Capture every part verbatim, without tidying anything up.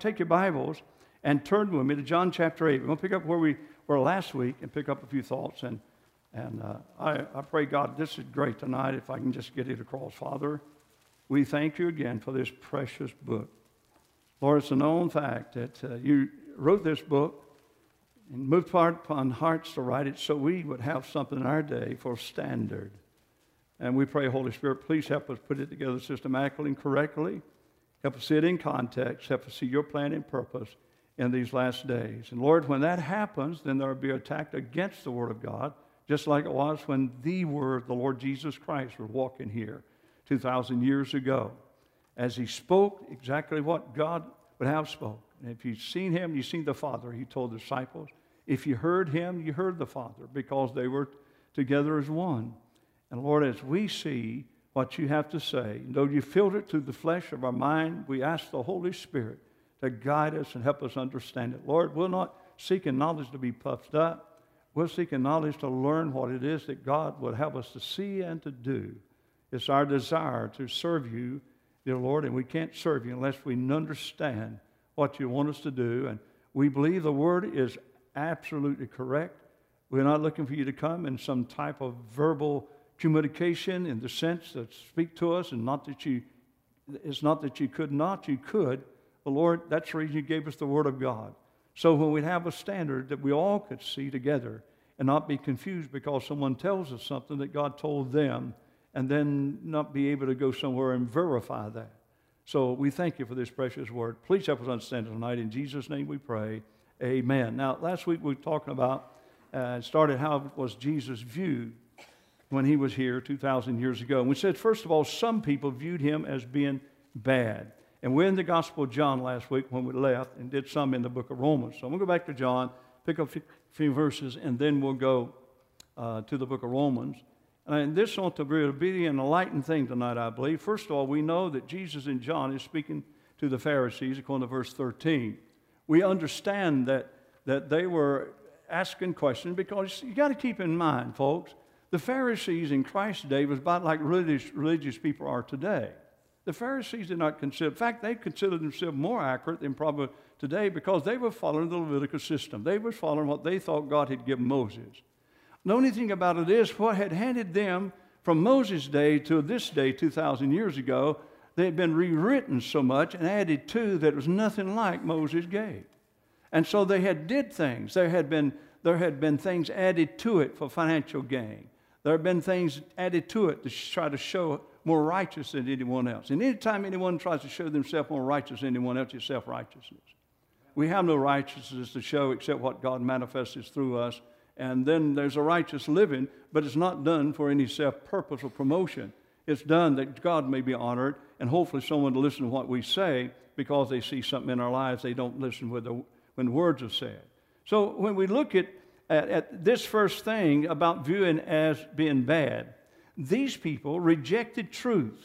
take your Bibles and turn with me to John chapter eight. We're going to pick up where we were last week and pick up a few thoughts. And, and uh, I, I pray, God, this is great tonight if I can just get it across. Father, we thank you again for this precious book. Lord, it's a known fact that uh, you wrote this book and moved upon hearts to write it so we would have something in our day for standard. And we pray, Holy Spirit, please help us put it together systematically and correctly. Help us see it in context. Help us see your plan and purpose in these last days. And Lord, when that happens, then there will be an attack against the Word of God, just like it was when the Word, the Lord Jesus Christ, was walking here two thousand years ago. As he spoke exactly what God would have spoken. And if you've seen him, you've seen the Father, he told the disciples. If you heard him, you heard the Father, because they were together as one. And Lord, as we see what you have to say, though you filter it through the flesh of our mind, we ask the Holy Spirit to guide us and help us understand it. Lord, we're not seeking knowledge to be puffed up. We're seeking knowledge to learn what it is that God would have us to see and to do. It's our desire to serve you, dear Lord, and we can't serve you unless we understand what you want us to do. And we believe the Word is absolutely correct. We're not looking for you to come in some type of verbal communication in the sense that speak to us, and not that you, it's not that you could not, you could. But Lord, that's the reason you gave us the Word of God. So when we have a standard that we all could see together and not be confused because someone tells us something that God told them, and then not be able to go somewhere and verify that. So we thank you for this precious word. Please help us understand it tonight. In Jesus' name we pray. Amen. Now, last week we were talking about, uh, started how was Jesus viewed when he was here two thousand years ago. And we said, first of all, some people viewed him as being bad. And we're in the Gospel of John last week when we left and did some in the book of Romans. So I'm going to go back to John, pick up a few verses, and then we'll go uh, to the book of Romans. And this ought to be an enlightened thing tonight, I believe. First of all, we know that Jesus in John is speaking to the Pharisees, according to verse thirteen. We understand that, that they were asking questions because you got to keep in mind, folks, the Pharisees in Christ's day was about like religious, religious people are today. The Pharisees did not consider, in fact, they considered themselves more accurate than probably today because they were following the Levitical system. They were following what they thought God had given Moses. The only thing about it is what had handed them from Moses' day to this day two thousand years ago, they had been rewritten so much and added to that it was nothing like Moses gave. And so they had did things. There had been, there had been things added to it for financial gain. There had been things added to it to try to show more righteous than anyone else. And any time anyone tries to show themselves more righteous than anyone else, it's self-righteousness. We have no righteousness to show except what God manifests through us. And then there's a righteous living, but it's not done for any self-purpose or promotion. It's done that God may be honored, and hopefully someone will listen to what we say because they see something in our lives they don't listen with the, when words are said. So when we look at, at, at this first thing about viewing as being bad, these people rejected truth.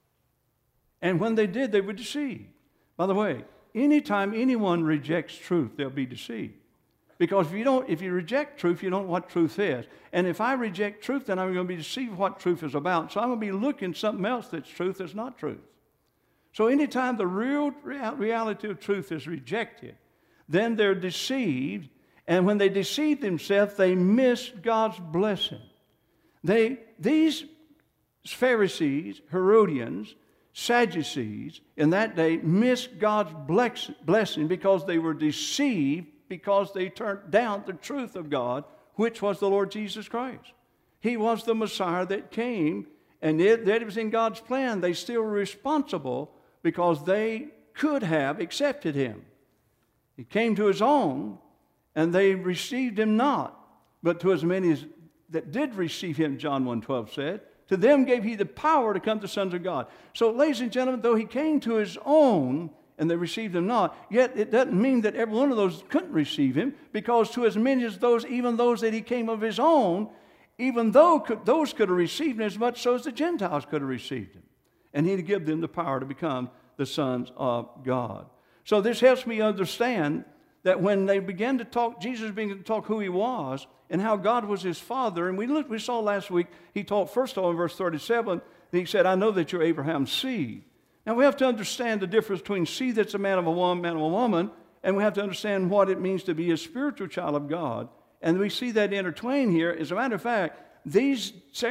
And when they did, they were deceived. By the way, anytime anyone rejects truth, they'll be deceived. Because if you don't, if you reject truth, you don't know what truth is. And if I reject truth, then I'm going to be deceived what truth is about. So I'm going to be looking at something else that's truth that's not truth. So anytime the real reality of truth is rejected, then they're deceived. And when they deceive themselves, they miss God's blessing. They, these Pharisees, Herodians, Sadducees, in that day, missed God's blessing because they were deceived because they turned down the truth of God, which was the Lord Jesus Christ. He was the Messiah that came, and it, that was in God's plan. They still were responsible because they could have accepted him. He came to his own, and they received him not. But to as many as that did receive him, John one twelve said, to them gave he the power to come to sons of God. So, ladies and gentlemen, though he came to his own, and they received him not, yet it doesn't mean that every one of those couldn't receive him, because to as many as those, even those that he came of his own, even though could, those could have received him as much so as the Gentiles could have received him. And he'd give them the power to become the sons of God. So this helps me understand that when they began to talk, Jesus began to talk who he was and how God was his father, and we looked, we saw last week, he taught first of all in verse thirty-seven, he said, I know that you're Abraham's seed. Now, we have to understand the difference between seed that's a man of a woman, man of a woman, and we have to understand what it means to be a spiritual child of God. And we see that intertwined here. As a matter of fact, these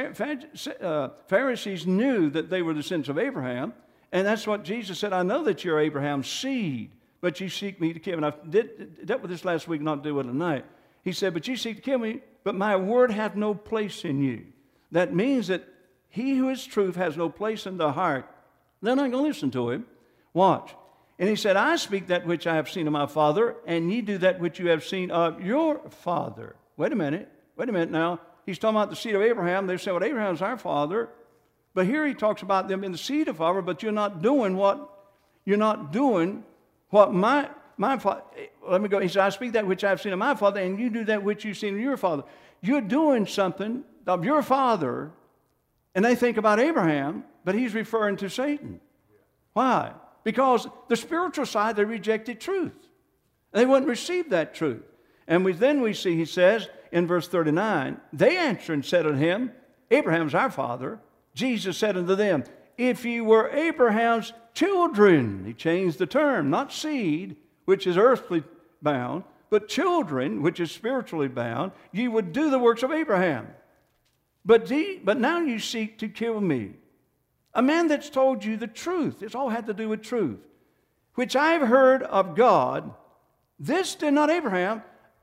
uh, Pharisees knew that they were the sons of Abraham, and that's what Jesus said, I know that you're Abraham's seed, but you seek me to kill me. And I did, dealt with this last week, not do it tonight. He said, but you seek to kill me, but my word hath no place in you. That means that he who is truth has no place in the heart. They're not going to listen to him. Watch. And he said, I speak that which I have seen of my Father, and ye do that which you have seen of your father. Wait a minute. Wait a minute now. He's talking about the seed of Abraham. They say, well, Abraham's our father. But here he talks about them in the seed of Father, but you're not doing what, you're not doing what my, my father, let me go. He said, I speak that which I have seen of my Father, and you do that which you've seen of your father. You're doing something of your father, and they think about Abraham, but he's referring to Satan. Why? Because the spiritual side, they rejected truth. They wouldn't receive that truth. And we, then we see, he says in verse thirty-nine, they answered and said unto him, Abraham's our father. Jesus said unto them, if ye were Abraham's children, he changed the term, not seed, which is earthly bound, but children, which is spiritually bound, ye would do the works of Abraham. But, ye, but now you seek to kill me, a man that's told you the truth. It's all had to do with truth, which I've heard of God. This did not Abraham.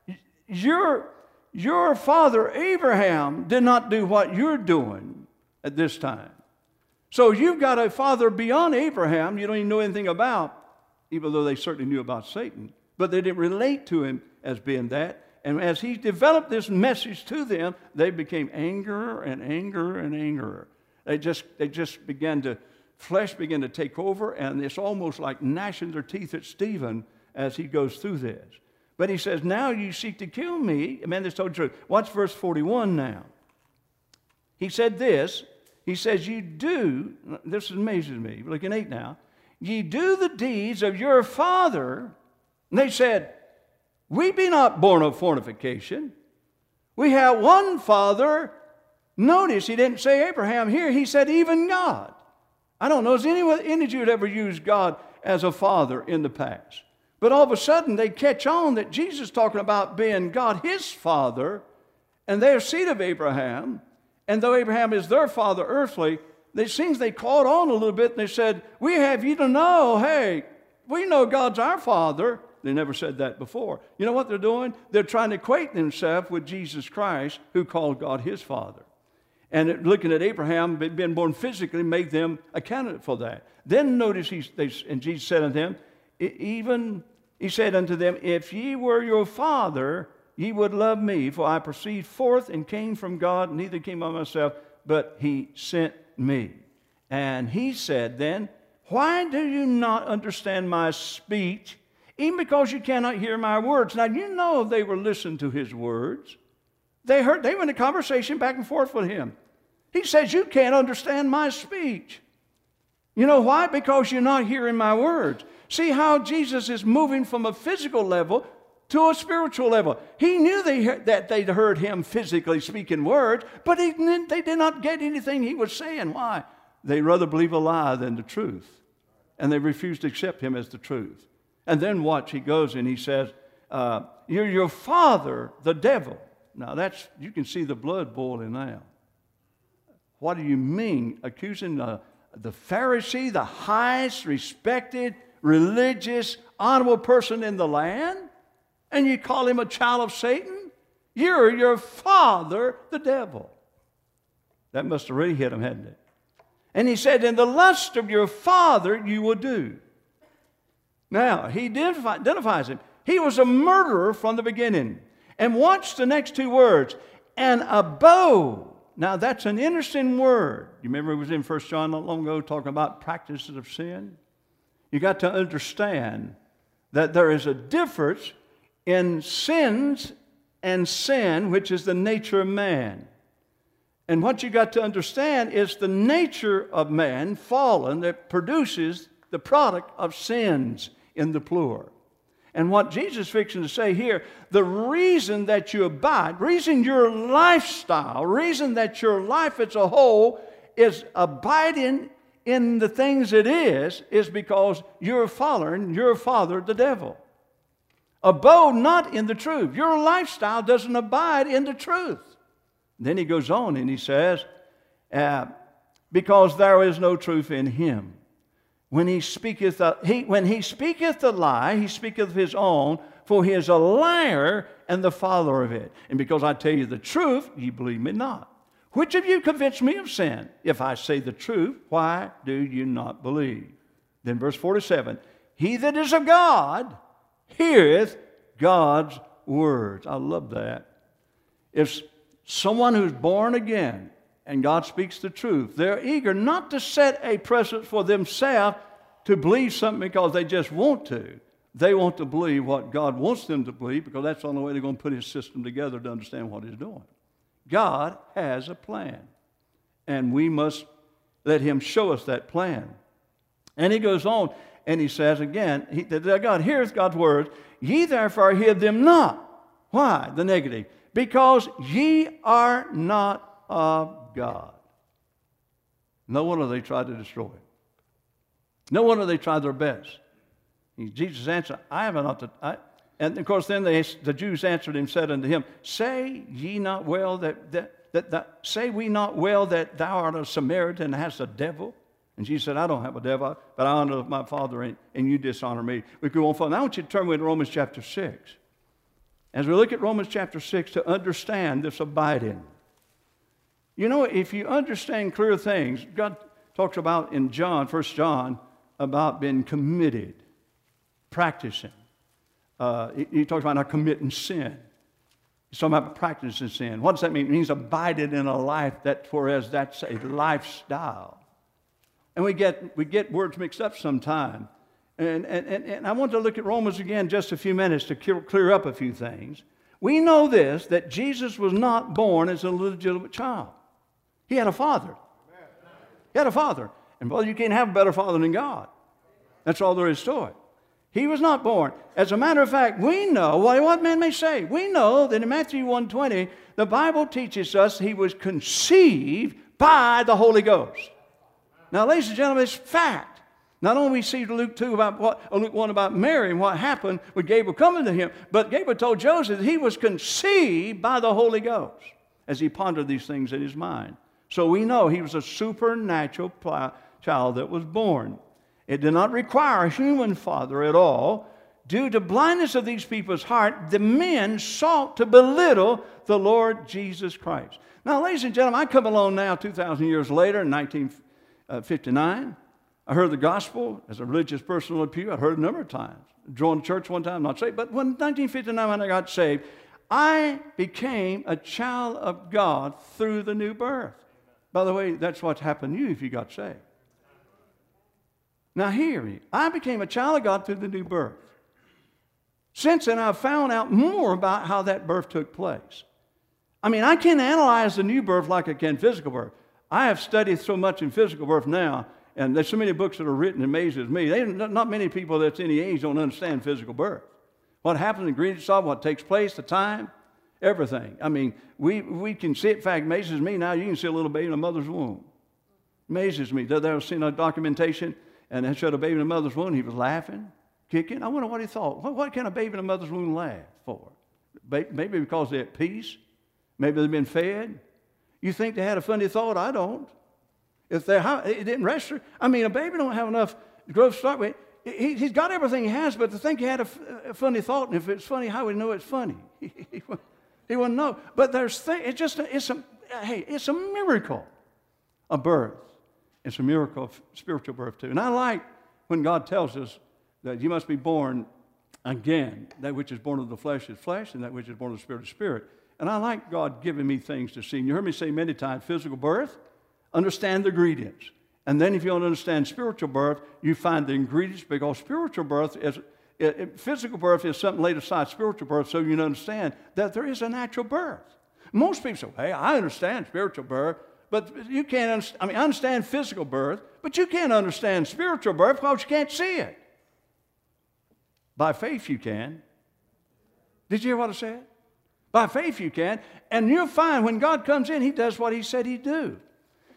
Your, your father Abraham did not do what you're doing at this time. So you've got a father beyond Abraham you don't even know anything about, even though they certainly knew about Satan. But they didn't relate to him as being that. And as he developed this message to them, they became angrier and angrier and angrier. They just, they just began to, flesh began to take over, and it's almost like gnashing their teeth at Stephen as he goes through this. But he says, now you seek to kill me, a man that's told the truth. Watch verse forty-one now. He said this, he says, you do, this amazes me, look in eight now, ye do the deeds of your father. And they said, we be not born of fornication. We have one father. Notice he didn't say Abraham here. He said even God. I don't know if any, any Jew had ever used God as a father in the past. But all of a sudden they catch on that Jesus is talking about being God, his father, and they're seed of Abraham. And though Abraham is their father earthly, it seems they caught on a little bit and they said, we have you to know, hey, we know God's our father. They never said that before. You know what they're doing? They're trying to equate themselves with Jesus Christ, who called God his father. And looking at Abraham, being born physically, made them a candidate for that. Then notice, he, they, and Jesus said unto them, even, he said unto them, if ye were your father, ye would love me, for I proceed forth and came from God, neither came by myself, but he sent me. And he said then, why do you not understand my speech, even because you cannot hear my words? Now, you know they were listening to his words. They heard, they were in a conversation back and forth with him. He says, you can't understand my speech. You know why? Because you're not hearing my words. See how Jesus is moving from a physical level to a spiritual level. He knew they heard, that they'd heard him physically speaking words, but he, they did not get anything he was saying. Why? They rather believe a lie than the truth. And they refused to accept him as the truth. And then watch, he goes and he says, uh, you're your father, the devil. Now that's, you can see the blood boiling now. What do you mean? Accusing the, the Pharisee, the highest respected, religious, honorable person in the land? And you call him a child of Satan? You're your father, the devil. That must have really hit him, hadn't it? And he said, in the lust of your father you will do. Now, he identifies him. He was a murderer from the beginning. And watch the next two words. And abode. Now, that's an interesting word. You remember it was in First John not long ago talking about practices of sin? You got to understand that there is a difference in sins and sin, which is the nature of man. And what you got to understand is the nature of man, fallen, that produces the product of sins in the plural. And what Jesus is fixing to say here, the reason that you abide, reason your lifestyle, reason that your life as a whole is abiding in the things it is, is because you're following your father, the devil. Abode not in the truth. Your lifestyle doesn't abide in the truth. Then he goes on and he says, uh, because there is no truth in him. When he speaketh, a, he, when he speaketh a lie, he speaketh of his own, for he is a liar and the father of it. And because I tell you the truth, ye believe me not. Which of you convince me of sin? If I say the truth, why do you not believe? Then verse forty-seven, he that is of God heareth God's words. I love that. If someone who's born again and God speaks the truth, they're eager not to set a precedent for themselves to believe something because they just want to. They want to believe what God wants them to believe because that's the only way they're going to put his system together to understand what he's doing. God has a plan, and we must let him show us that plan. And he goes on, and he says again, he, that God heareth God's words, ye therefore hear them not. Why? The negative. Because ye are not of God. No wonder they tried to destroy him. No wonder they tried their best. Jesus answered, I have not the... I, and of course, then they, the Jews answered him, said unto him, Say ye not well that, that, that, that say we not well that thou art a Samaritan and hast a devil? And Jesus said, I don't have a devil, but I honor my Father, and, and you dishonor me. We go on further. Now I want you to turn with Romans chapter six. As we look at Romans chapter six, to understand this abiding. You know, if you understand clear things, God talks about in John, First John, about being committed, practicing. Uh, he, he talks about not committing sin. He's talking about practicing sin. What does that mean? It means abiding in a life that, whereas that's a lifestyle. And we get we get words mixed up sometime. And, and, and, and I want to look at Romans again just a few minutes to clear up a few things. We know this, that Jesus was not born as a legitimate child. He had a father. He had a father. And brother, you can't have a better father than God. That's all there is to it. He was not born. As a matter of fact, we know, well, what man may say, we know that in Matthew one twenty, the Bible teaches us he was conceived by the Holy Ghost. Now, ladies and gentlemen, it's fact. Not only we see Luke two about what, or Luke one about Mary and what happened with Gabriel coming to him, but Gabriel told Joseph that he was conceived by the Holy Ghost as he pondered these things in his mind. So we know he was a supernatural child that was born. It did not require a human father at all. Due to blindness of these people's heart, the men sought to belittle the Lord Jesus Christ. Now, ladies and gentlemen, I come along now two thousand years later in nineteen fifty-nine. I heard the gospel as a religious person on the pew. I heard it a number of times. Joined the church one time, not saved. But when nineteen fifty-nine, when I got saved, I became a child of God through the new birth. By the way, that's what happened to you if you got saved. Now hear me. I became a child of God through the new birth. Since then, I've found out more about how that birth took place. I mean, I can't analyze the new birth like I can physical birth. I have studied so much in physical birth now, and there's so many books that are written, it amazes me. They, not many people that's any age don't understand physical birth. What happens, the ingredients of what takes place, the time, everything. I mean, we, we can see it. In fact, it amazes me now. You can see a little baby in a mother's womb. Amazes me. There was seen a documentation, and they showed a baby in a mother's womb. He was laughing, kicking. I wonder what he thought. What, what can a baby in a mother's womb laugh for? Maybe because they're at peace. Maybe they've been fed. You think they had a funny thought? I don't. If they it didn't register, I mean, a baby don't have enough growth to start with. He, he's got everything he has, but to think he had a, a funny thought, and if it's funny, how would he know it's funny? he, he, he wouldn't know. But there's things. It's just a, it's a hey, it's a miracle of birth. It's a miracle of spiritual birth too. And I like when God tells us that you must be born again. That which is born of the flesh is flesh, and that which is born of the spirit is spirit. And I like God giving me things to see. And you heard me say many times, physical birth, understand the ingredients. And then if you don't understand spiritual birth, you find the ingredients, because spiritual birth is, it, it, physical birth is something laid aside spiritual birth, so you understand that there is a natural birth. Most people say, hey, I understand spiritual birth, but you can't understand, I mean, I understand physical birth, but you can't understand spiritual birth because you can't see it. By faith you can. Did you hear what I said? By faith you can. And you'll find when God comes in, he does what he said he'd do.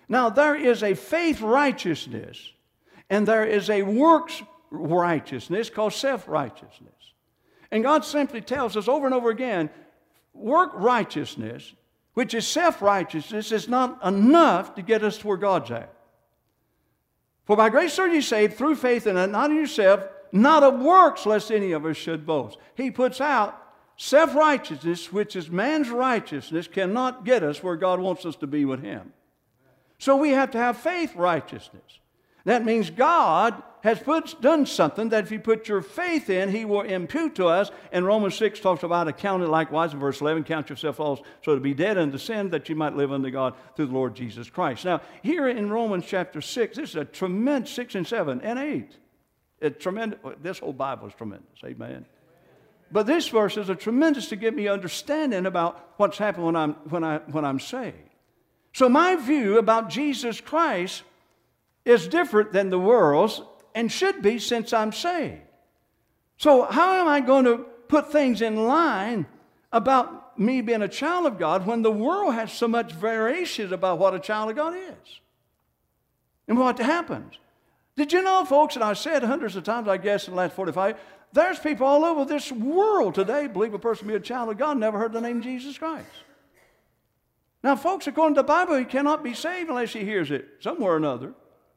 Now, there is a faith righteousness, and there is a works righteousness called self-righteousness. And God simply tells us over and over again, work righteousness, which is self-righteousness, is not enough to get us to where God's at. For by grace are you saved through faith, and not in yourself, not of works, lest any of us should boast. He puts out self-righteousness, which is man's righteousness, cannot get us where God wants us to be with Him. So we have to have faith righteousness. That means God has put, done something that if you put your faith in, He will impute to us. And Romans six talks about accounting likewise in verse eleven, count yourself also to be dead unto sin, that you might live unto God through the Lord Jesus Christ. Now, here in Romans chapter six, this is a tremendous, six and seven and eight. A tremendous, this whole Bible is tremendous, amen. But this verse is a tremendous to give me understanding about what's happened when I'm, when I, when I'm saved. So my view about Jesus Christ is different than the world's and should be since I'm saved. So how am I going to put things in line about me being a child of God when the world has so much variation about what a child of God is and what happens? Did you know, folks, and I said hundreds of times, I guess, in the last forty-five, there's people all over this world today believe a person to be a child of God never heard the name Jesus Christ. Now, folks, according to the Bible, he cannot be saved unless he hears it somewhere or another.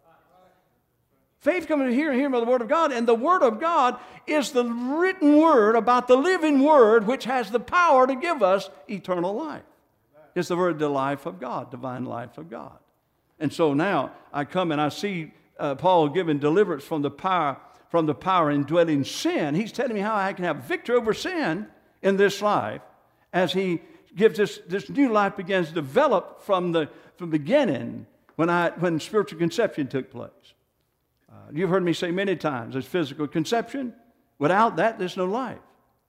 Faith comes to hear and hear by the Word of God, and the Word of God is the written Word about the living Word which has the power to give us eternal life. It's the Word, the life of God, divine life of God. And so now I come and I see uh, Paul giving deliverance from the power, from the power indwelling sin. He's telling me how I can have victory over sin in this life as he gives this, this new life begins to develop from the, from the beginning when, I, when spiritual conception took place. Uh, you've heard me say many times, there's physical conception. Without that, there's no life.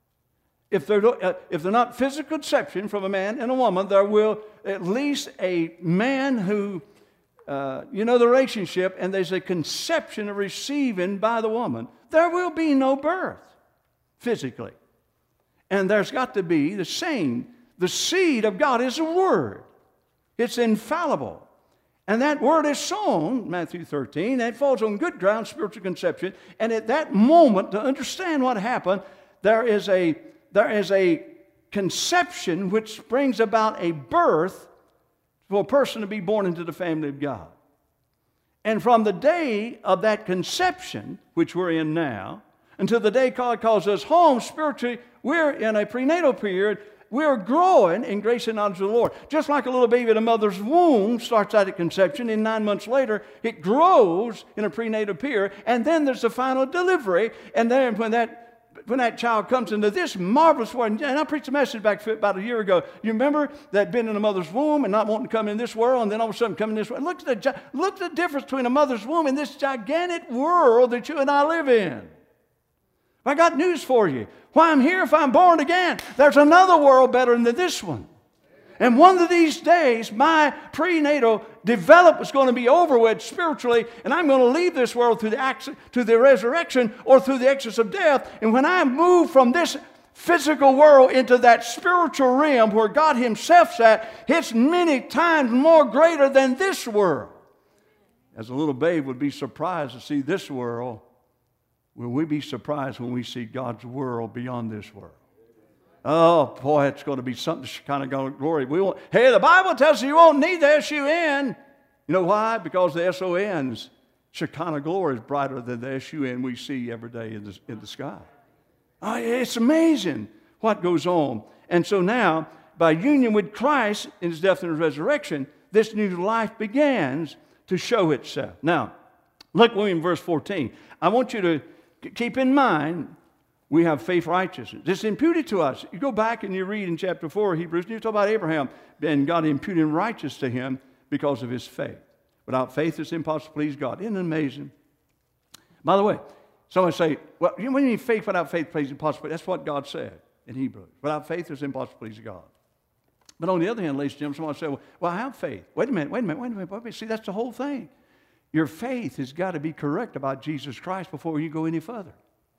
If they're, uh, if they're not physical conception from a man and a woman, there will at least a man who, uh, you know, the relationship, and there's a conception of receiving by the woman. There will be no birth physically. And there's got to be the same. The seed of God is a word. It's infallible. And that word is sown, Matthew thirteen, and it falls on good ground, spiritual conception. And at that moment, to understand what happened, there is a, there is a conception which brings about a birth for a person to be born into the family of God. And from the day of that conception, which we're in now, until the day God calls us home spiritually, we're in a prenatal period. We're growing in grace and knowledge of the Lord. Just like a little baby in a mother's womb starts out at conception, and nine months later, it grows in a prenatal period, and then there's the final delivery. And then when that, when that child comes into this marvelous world, and I preached a message back about a year ago. You remember that being in a mother's womb and not wanting to come in this world, and then all of a sudden coming in this world. Look at the, look at the difference between a mother's womb and this gigantic world that you and I live in. I got news for you. Why I'm here if I'm born again, there's another world better than this one. And one of these days, my prenatal development is going to be over with spiritually, and I'm going to leave this world through the, accident, through the resurrection or through the exodus of death. And when I move from this physical world into that spiritual realm where God Himself's at, it's many times more greater than this world. As a little babe would be surprised to see this world, will we be surprised when we see God's world beyond this world? Oh, boy, it's going to be something kind of glory. We won't, hey, the Bible tells us you won't need the S U N. You know why? Because the S O N's Shekinah glory is brighter than the S U N we see every day in the, in the sky. Oh, it's amazing what goes on. And so now, by union with Christ in His death and His resurrection, this new life begins to show itself. Now, look with me in verse fourteen. I want you to keep in mind, we have faith righteousness. It's imputed to us. You go back and you read in chapter four of Hebrews, and you talk about Abraham, and God imputed righteous to him because of his faith. Without faith, it's impossible to please God. Isn't it amazing? By the way, someone say, well, you mean faith without faith please impossible? That's what God said in Hebrews. Without faith, it's impossible to please God. But on the other hand, ladies and gentlemen, someone say, well, well, I have faith. Wait a minute, wait a minute, wait a minute. Wait a minute. See, that's the whole thing. Your faith has got to be correct about Jesus Christ before you go any further.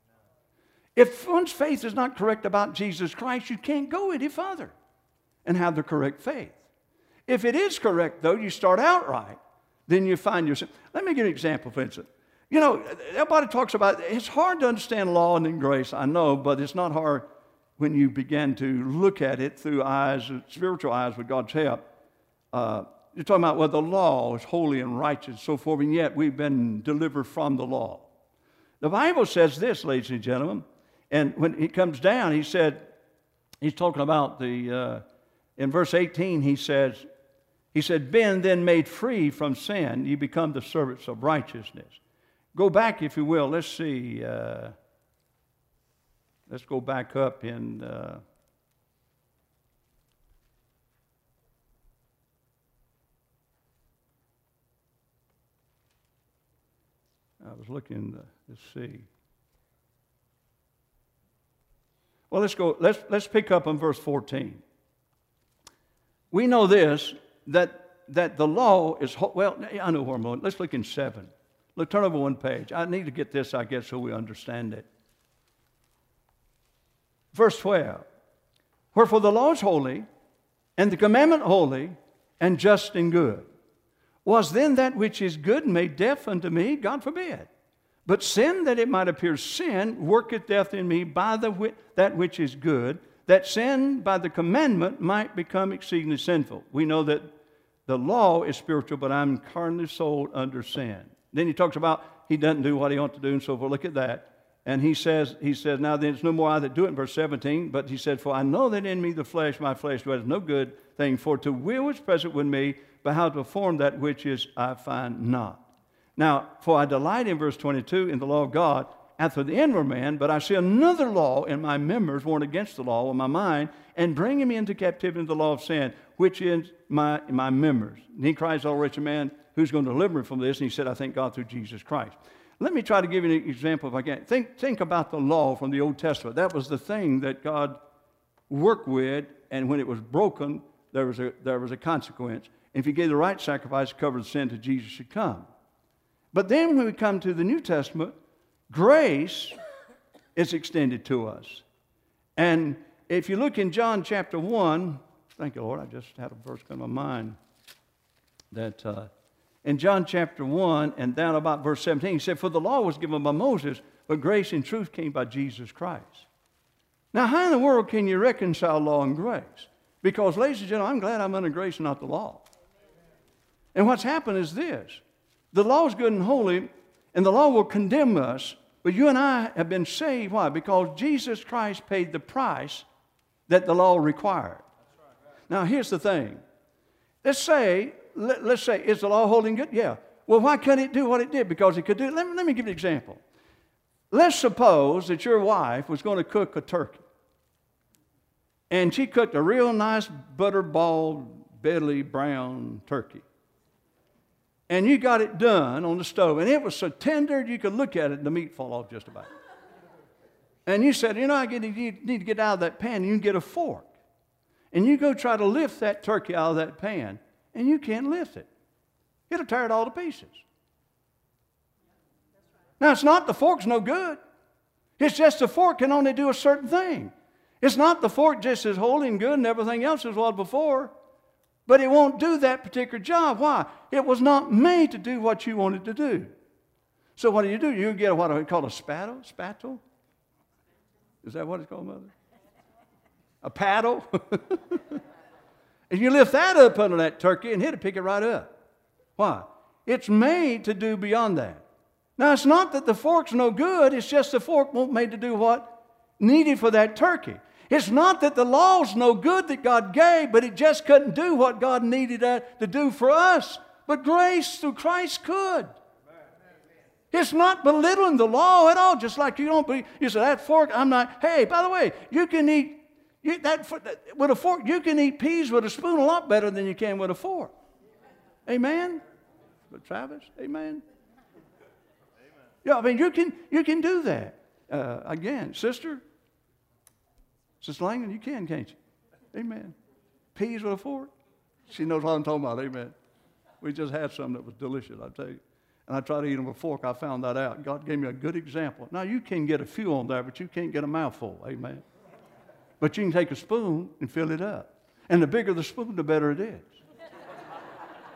If one's faith is not correct about Jesus Christ, you can't go any further and have the correct faith. If it is correct, though, you start out right, then you find yourself. Let me give you an example, for instance. You know, everybody talks about, it's hard to understand law and then grace, I know, but it's not hard when you begin to look at it through eyes, spiritual eyes with God's help. Uh, you're talking about, well, the law is holy and righteous and so forth, and yet we've been delivered from the law. The Bible says this, ladies and gentlemen, and when he comes down, he said, he's talking about the, uh, in verse eighteen, he says, he said, being then made free from sin, you become the servants of righteousness. Go back, if you will. Let's see. Uh, let's go back up in... Uh, I was looking to, to see. Well, let's go. Let's let's pick up on verse fourteen. We know this, that that the law is well. I know where I'm going. Let's look in seven. Look, turn over one page. I need to get this, I guess, so we understand it. Verse twelve. Wherefore the law is holy, and the commandment holy, and just and good. Was then that which is good made deaf unto me? God forbid. But sin, that it might appear sin, worketh death in me by the whi- that which is good, that sin by the commandment might become exceedingly sinful. We know that the law is spiritual, but I'm carnally sold under sin. Then he talks about he doesn't do what he ought to do and so forth. Look at that. And he says, he says, now then it's no more I that do it in verse seventeen, but he said, for I know that in me the flesh, my flesh doeth no good thing, for to will is present with me, but how to perform that which is I find not. Now, for I delight in verse twenty-two in the law of God after the inward man, but I see another law in my members, warned against the law of my mind, and bringing me into captivity into the law of sin, which is my, my members. And he cries, O wretched man, who's going to deliver me from this? And he said, I thank God through Jesus Christ. Let me try to give you an example if I can. Think, think about the law from the Old Testament. That was the thing that God worked with, and when it was broken, there was a, there was a consequence. And if you gave the right sacrifice to cover the sin till Jesus should come. But then when we come to the New Testament, grace is extended to us. And if you look in John chapter one, thank you, Lord, I just had a verse come to my mind that uh, in John chapter one and down about verse seventeen, he said, for the law was given by Moses, but grace and truth came by Jesus Christ. Now, how in the world can you reconcile law and grace? Because, ladies and gentlemen, I'm glad I'm under grace and not the law. And what's happened is this. The law is good and holy, and the law will condemn us, but you and I have been saved. Why? Because Jesus Christ paid the price that the law required. Now, here's the thing. Let's say, let, let's say, is the law holy and good? Yeah. Well, why couldn't it do what it did? Because it could do it. Let me, let me give you an example. Let's suppose that your wife was going to cook a turkey. And she cooked a real nice butterball, belly brown turkey. And you got it done on the stove. And it was so tender you could look at it and the meat fall off just about. And you said, you know, I need to get out of that pan. And you can get a fork. And you go try to lift that turkey out of that pan. And you can't lift it. It'll tear it all to pieces. Now, it's not the fork's no good. It's just the fork can only do a certain thing. It's not the fork just as holy and good and everything else as was before. But it won't do that particular job. Why? It was not made to do what you wanted to do. So what do you do? You get what I call a spattle. Spattle? Is that what it's called, Mother? A paddle? And you lift that up under that turkey and it'll pick it right up. Why? It's made to do beyond that. Now, it's not that the fork's no good. It's just the fork won't made to do what needed for that turkey. It's not that the law's no good that God gave, but it just couldn't do what God needed to do for us. But grace through Christ could. It's not belittling the law at all, just like you don't believe. You say, that fork, I'm not. Hey, by the way, you can eat, you, that, with a fork, you can eat peas with a spoon a lot better than you can with a fork. Amen? But Travis, amen? Yeah, I mean, you can, you can do that. Uh, again, sister, Sister Langdon, you can, can't you? Amen. Peas with a fork. She knows what I'm talking about. Amen. We just had some that was delicious, I tell you. And I tried to eat them with a fork. I found that out. God gave me a good example. Now, you can get a few on there, but you can't get a mouthful. Amen. But you can take a spoon and fill it up. And the bigger the spoon, the better it is.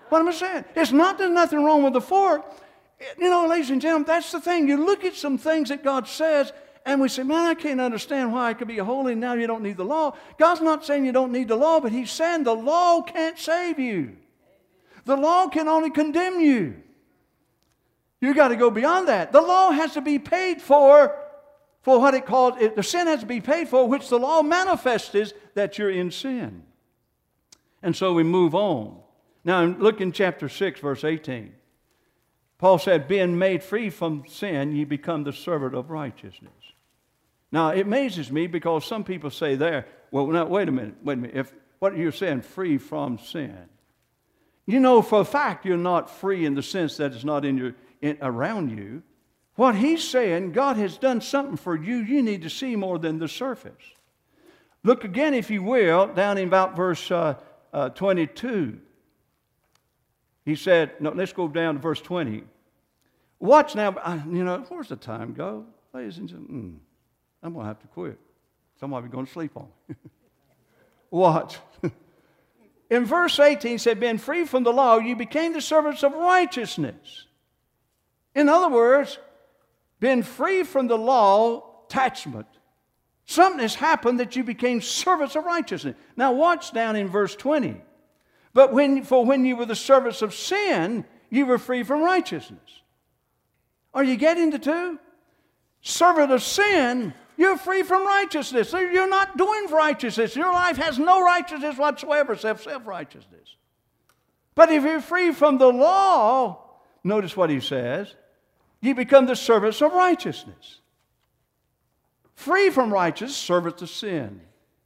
What am I saying? It's not there's nothing wrong with the fork. You know, ladies and gentlemen, that's the thing. You look at some things that God says, and we say, man, I can't understand why I could be holy now you don't need the law. God's not saying you don't need the law, but He's saying the law can't save you. The law can only condemn you. You got to go beyond that. The law has to be paid for, for what it calls, it, the sin has to be paid for, which the law manifests is that you're in sin. And so we move on. Now, look in chapter six, verse eighteen. Paul said, being made free from sin, ye become the servant of righteousness. Now, it amazes me because some people say there, well, now, wait a minute, wait a minute. If what you're saying, free from sin. You know, for a fact, you're not free in the sense that it's not in your in, around you. What he's saying, God has done something for you. You need to see more than the surface. Look again, if you will, down in about verse uh, uh, twenty-two. He said, no, let's go down to verse twenty. Watch now, I, you know, where's the time go? Ladies and gentlemen, mm, I'm going to have to quit. Somebody's going to sleep on me. Watch. In verse eighteen, he said, being free from the law, you became the servants of righteousness. In other words, being free from the law attachment. Something has happened that you became servants of righteousness. Now watch down in verse twenty. But when, for when you were the servants of sin, you were free from righteousness. Are you getting the two? Servant of sin, you're free from righteousness. So you're not doing righteousness. Your life has no righteousness whatsoever except self-righteousness. But if you're free from the law, notice what he says, you become the servants of righteousness. Free from righteousness, servants of sin.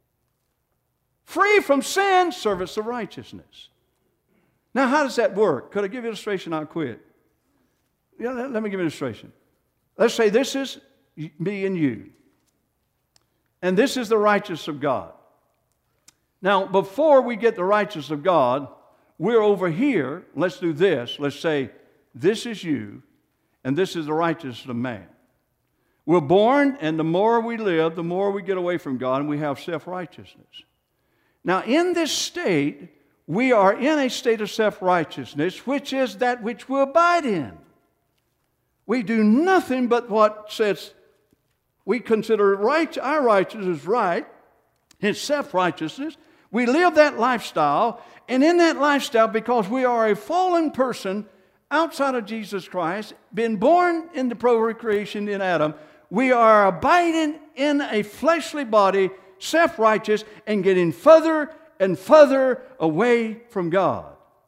Free from sin, servants of righteousness. Now, how does that work? Could I give you an illustration? I'll quit. Yeah, let, let me give you an illustration. Let's say this is me and you. And this is the righteousness of God. Now, before we get the righteousness of God, we're over here. Let's do this. Let's say, this is you, and this is the righteousness of man. We're born, and the more we live, the more we get away from God, and we have self-righteousness. Now, in this state, we are in a state of self-righteousness, which is that which we abide in. We do nothing but what says we consider right, our righteousness is right, His self-righteousness. We live that lifestyle, and in that lifestyle, because we are a fallen person outside of Jesus Christ, been born in the procreation in Adam, we are abiding in a fleshly body, self-righteous, and getting further and further away from God.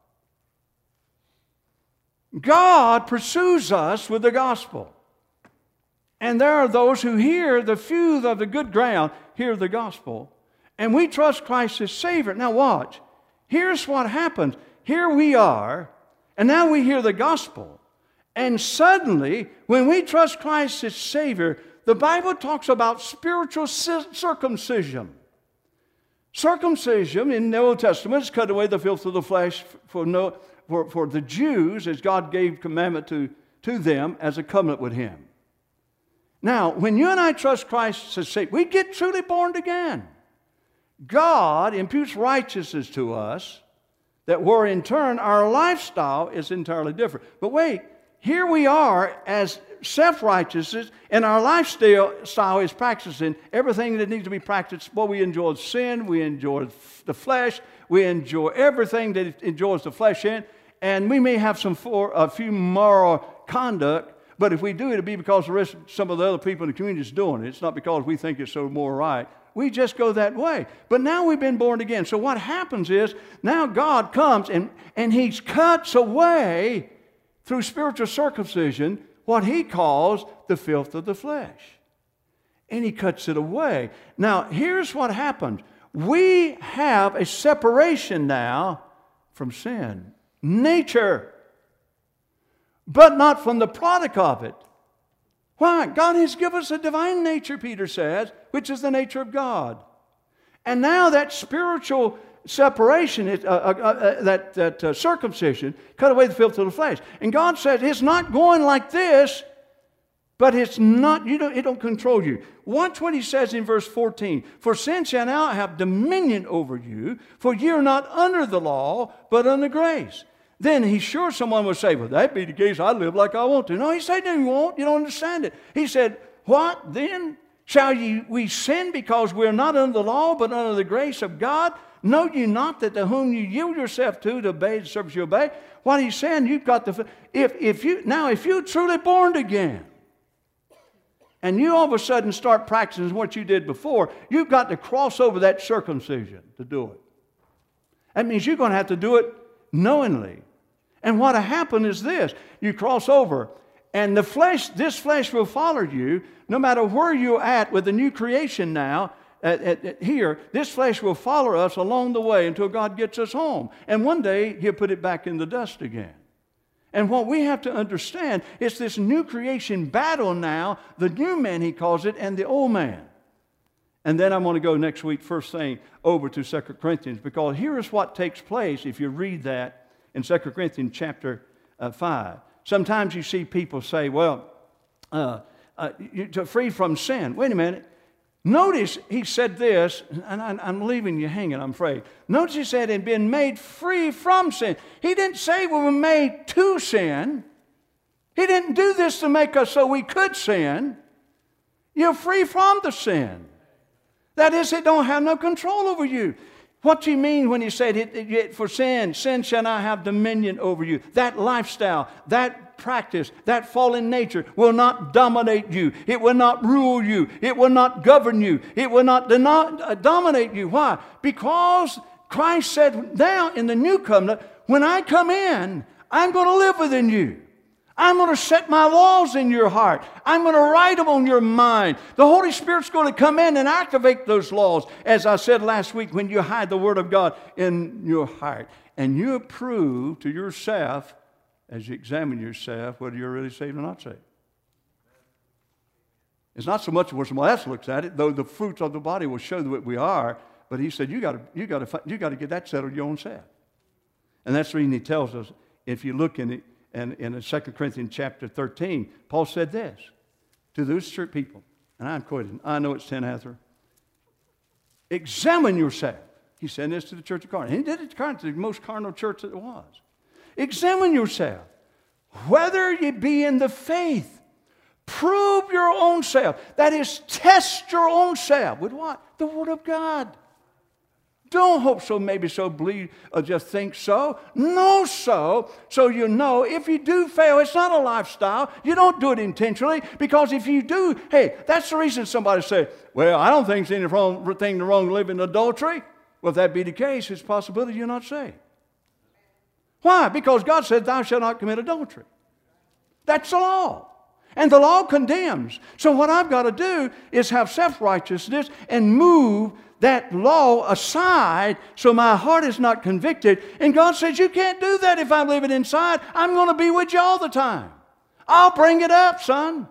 God pursues us with the gospel. And there are those who hear the few of the good ground, hear the gospel, and we trust Christ as Savior. Now watch. Here's what happens. Here we are, and now we hear the gospel. And suddenly, when we trust Christ as Savior, the Bible talks about spiritual circumcision. Circumcision in the Old Testament is cut away the filth of the flesh for, no, for, for the Jews, as God gave commandment to, to them as a covenant with Him. Now, when you and I trust Christ as Savior, we get truly born again. God imputes righteousness to us, that where in turn our lifestyle is entirely different. But wait, here we are as self-righteousness, and our lifestyle is practicing everything that needs to be practiced. Well, we enjoy sin, we enjoy the flesh, we enjoy everything that enjoys the flesh in, and we may have some for, a few moral conduct, but if we do it, it'll be because the rest, some of the other people in the community is doing it. It's not because we think it's so more right. We just go that way. But now we've been born again. So what happens is, now God comes and, and He cuts away, through spiritual circumcision, what He calls the filth of the flesh. And He cuts it away. Now, here's what happens. We have a separation now from sin. Nature. But not from the product of it. Why? God has given us a divine nature, Peter says, which is the nature of God. And now that spiritual separation, uh, uh, uh, that, that uh, circumcision, cut away the filth of the flesh. And God says it's not going like this, but it's not, you don't, it don't control you. Watch what He says in verse fourteen. For sin shall now have dominion over you, for ye are not under the law, but under grace. then he's sure someone would say, well, that be the case, I live like I want to. No, he said, no, you won't. You don't understand it. He said, what then? Shall ye, we sin because we're not under the law, but under the grace of God? Know you not that to whom you yield yourself to, to obey, the service you obey? What he's saying, you've got to, if, if you, now if you're truly born again, and you all of a sudden start practicing what you did before, you've got to cross over that circumcision to do it. That means you're going to have to do it knowingly. And what will happen is this. You cross over, and the flesh, this flesh will follow you no matter where you're at with the new creation now. At, at, at here, this flesh will follow us along the way until God gets us home. And one day, he'll put it back in the dust again. And what we have to understand is this new creation battle now, the new man, he calls it, and the old man. And then I'm going to go next week, first thing, over to Second Corinthians, because here is what takes place if you read that in Second Corinthians chapter uh, five. Sometimes you see people say, well, uh, uh, you're free from sin. Wait a minute. Notice he said this, and I'm leaving you hanging, I'm afraid. Notice he said, and been made free from sin. He didn't say we were made to sin. He didn't do this to make us so we could sin. You're free from the sin. That is, it don't have no control over you. What do you mean when he said, it, it, for sin, sin shall not have dominion over you? That lifestyle, that practice, that fallen nature will not dominate you. It will not rule you. It will not govern you. It will not do- dominate you. Why? Because Christ said now in the new covenant, when I come in, I'm going to live within you. I'm going to set my laws in your heart. I'm going to write them on your mind. The Holy Spirit's going to come in and activate those laws. As I said last week, when you hide the Word of God in your heart and you prove to yourself, as you examine yourself, whether you're really saved or not saved. It's not so much where somebody else looks at it, though the fruits of the body will show that we are. But he said, you got to, you got to, you got to get that settled your own self. And that's the reason he tells us, if you look in it, and in Second Corinthians chapter thirteen, Paul said this to those church people, and I'm quoting, I know it's Ten Hather. Examine yourself. He said this to the church of Corinth. He did it to Corinth, the most carnal church that there was. Examine yourself, whether you be in the faith. Prove your own self. That is, test your own self. With what? The Word of God. Don't hope so, maybe so, believe, or just think so. Know so, so you know if you do fail, it's not a lifestyle. You don't do it intentionally, because if you do, hey, that's the reason somebody said, well, I don't think there's any wrong thing wrong living adultery. Well, if that be the case, it's a possibility you're not saved. Why? Because God said, thou shalt not commit adultery. That's the law. And the law condemns. So what I've got to do is have self-righteousness and move that law aside so my heart is not convicted. And God says, you can't do that if I'm living inside. I'm going to be with you all the time. I'll bring it up, son.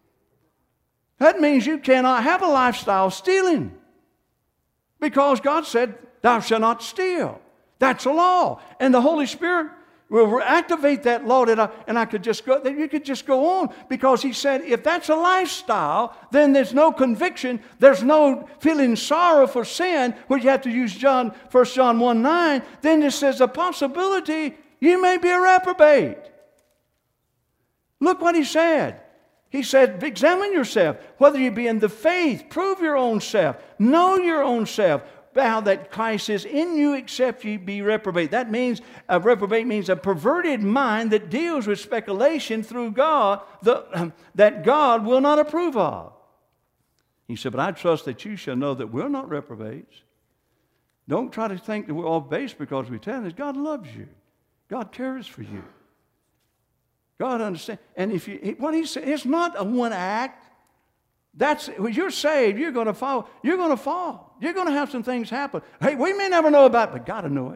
That means you cannot have a lifestyle of stealing. Because God said, thou shalt not steal. That's a law. And the Holy Spirit will activate that law, that I, and I could just go, that you could just go on, because he said, if that's a lifestyle, then there's no conviction, there's no feeling sorrow for sin, which you have to use John, First John one nine, then it says a possibility you may be a reprobate. Look what he said. He said, examine yourself, whether you be in the faith, prove your own self, know your own self, how that Christ is in you except ye be reprobate. That means, a reprobate means a perverted mind that deals with speculation through God the, that God will not approve of. He said, but I trust that you shall know that we're not reprobates. Don't try to think that we're off base because we tell us God loves you. God cares for you. God understands. And if you, what he said, it's not a one act. That's, when you're saved, you're going to fall. You're going to fall. You're going to have some things happen. Hey, we may never know about it, but God will know it.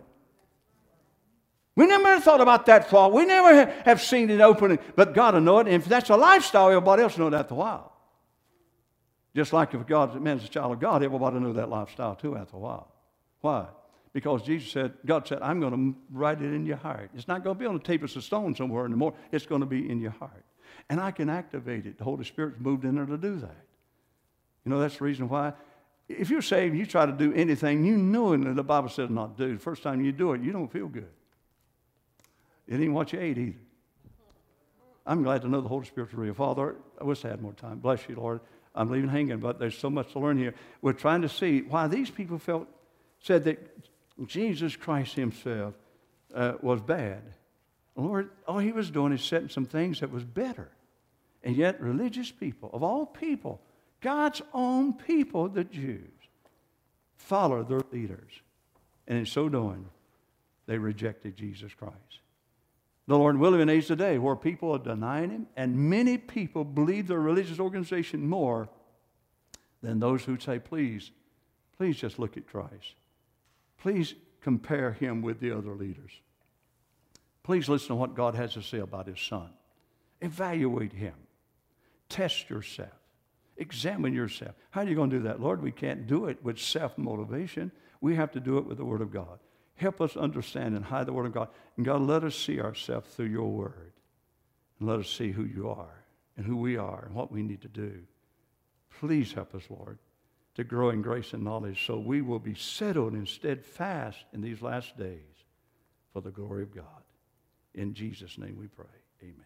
We never thought about that fault. We never have seen it opening, but God will know it. And if that's a lifestyle, everybody else will know that after a while. Just like if God's man's a child of God, everybody will know that lifestyle too after a while. Why? Because Jesus said, God said, I'm going to write it in your heart. It's not going to be on a tablets of stone somewhere anymore. It's going to be in your heart. And I can activate it. The Holy Spirit's moved in there to do that. You know, that's the reason why. If you're saved and you try to do anything you know that the Bible says not do, the first time you do it, you don't feel good. It ain't what you ate either. I'm glad to know the Holy Spirit's real. Father, I wish I had more time. Bless you, Lord. I'm leaving hanging, but there's so much to learn here. We're trying to see why these people felt, said that Jesus Christ himself uh, was bad. Lord, all he was doing is setting some things that was better. And yet religious people, of all people, God's own people, the Jews, follow their leaders. And in so doing, they rejected Jesus Christ. The Lord will live in an age today where people are denying him, and many people believe their religious organization more than those who say, please, please just look at Christ. Please compare him with the other leaders. Please listen to what God has to say about his son. Evaluate him. Test yourself. Examine yourself. How are you going to do that? Lord, we can't do it with self-motivation. We have to do it with the Word of God. Help us understand and hide the Word of God. And God, let us see ourselves through your Word. And let us see who you are and who we are and what we need to do. Please help us, Lord, to grow in grace and knowledge so we will be settled and steadfast in these last days for the glory of God. In Jesus' name we pray. Amen.